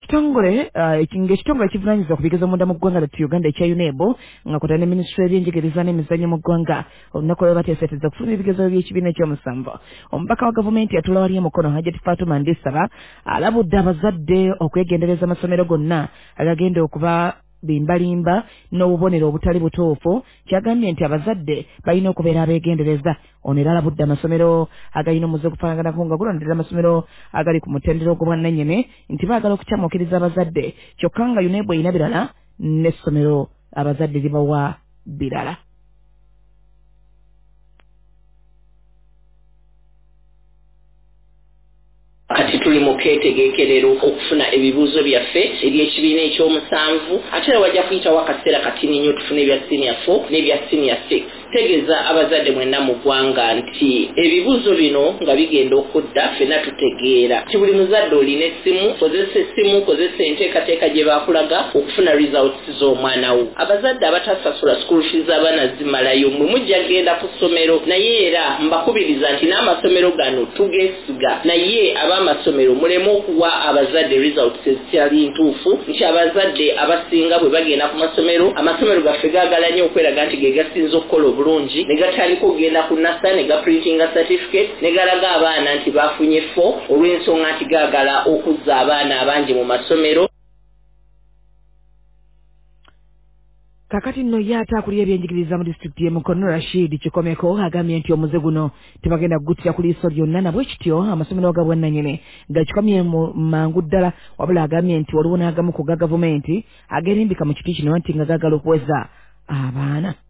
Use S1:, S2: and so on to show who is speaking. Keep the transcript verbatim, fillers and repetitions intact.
S1: kitongole ekinge uh, kitongole kivunanyizibwa ku bigezo munda mu ggwanga lyattu Uganda ekya U N E B nga kwata ne Minisitule y'ebyenjigiriza n'emizannyo mu ggwanga olunaku lwe bateeseeteza okufuna ebigezo by'ekibiina ekyomusanvu. Omubaka wa gavumenti yatula wali emukono Hajjati Fatuma Ndisaba alabudde abazadde okwegendereza amasomero gonna agagenda okuba bimbalimba n'obubonero obutali butuufu. Kyagambye nti abazadde balina okubeera abeegendereza. Ono era alabudde amasomero agalina omuze okufaanaganako nga gulondera amasomero agali ku mutendera ogw'obwannannyini nti baagala okukyamuukiriza abazadde kyokka nga U N E B erina birala n'essomero abazadde libawa birala.
S2: Kati tuli mu keetegeekerero okufuna ebibuuzo byaffe eby'ekibiina ekyomusanvu ate era wajja kuyitawo akaseera katini nnyo tufune ebya senior four n'ebya senior six. Tegeeza abazadde mwenna mu ggwanga nti ebibuuzo bino nga bigenda okudda ffenna tutegeera ti buli muzadde olina essimu, kozesa essimu, kozesa enteekateeka gye baakulaga okufuna results z'omwana wo. Abazadde abatasasula school fees abaana zimalayo mwe mujja genda ku ssomero naye era mbakubiriza nti n'amasomero gano tugeesiga naye ab'amasomero muleme okuwa abazadde results ezitali ntuufu nti abazadde abasinga bwe bagenda ku masomero amasomero gaffe gaagala nnyo okweraga nti ge gasinza okukola bulungi ne gatandika okugenda ku nasa ne gaprintinga certificate ne galaga abaana nti bafunye fo olw'ensonga nti gaagala okuzza abaana abangi mu masomero.
S1: Kakati nno ye ate akulira ebyenjigiriza mu disitulikiti y'e Mukono Rashid Kikomeko agambye nti omuze guno tebagenda kuguttira ku liiso lyonna na bwe kityo amasomero ga bwannannyini gakikomye mu mangu ddala wabula agambye nti waliwo n'agamu ku ga gavumenti ageerimbika mu kiti kino nti nga gaagala okuweza abaana.